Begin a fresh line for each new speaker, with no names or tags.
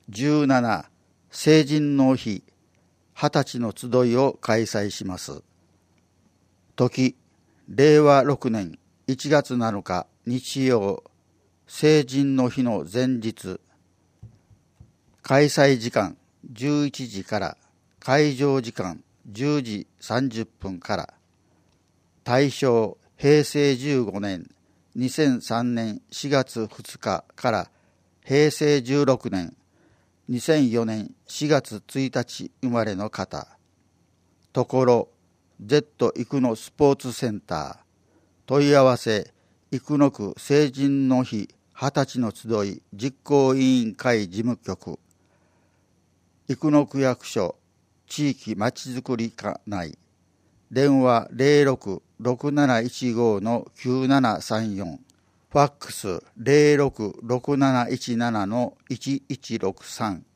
17成人の日20歳の集いを開催します。時令和6年1月7日日曜、成人の日の前日。開催時間11時から会場時間10時30分から。対象平成15年2003年4月2日から平成16年2004年4月1日生まれの方。ところ Z 生野スポーツセンター。問い合わせ生野区成人の日20歳の集い実行委員会事務局。生野区役所地域まちづくり課内。電話 066715-9734。ファックス 066717-1163。